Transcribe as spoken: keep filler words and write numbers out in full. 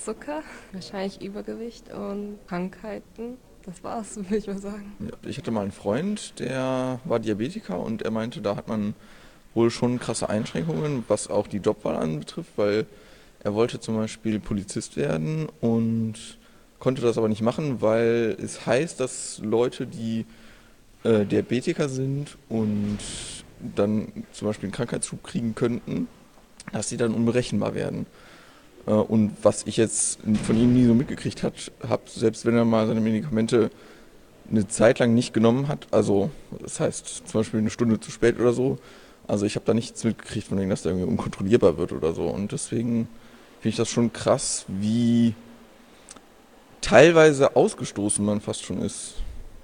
Blutzucker, wahrscheinlich Übergewicht und Krankheiten. Das war's, würde ich mal sagen. Ja, ich hatte mal einen Freund, der war Diabetiker und er meinte, da hat man wohl schon krasse Einschränkungen, was auch die Jobwahl anbetrifft, weil er wollte zum Beispiel Polizist werden und konnte das aber nicht machen, weil es heißt, dass Leute, die äh, Diabetiker sind und dann zum Beispiel einen Krankheitsschub kriegen könnten, dass sie dann unberechenbar werden. Äh, und was ich jetzt von ihm nie so mitgekriegt habe, selbst wenn er mal seine Medikamente eine Zeit lang nicht genommen hat, also das heißt zum Beispiel eine Stunde zu spät oder so, also ich habe da nichts mitgekriegt von denen, dass der irgendwie unkontrollierbar wird oder so. Und deswegen finde ich das schon krass, wie teilweise ausgestoßen man fast schon ist.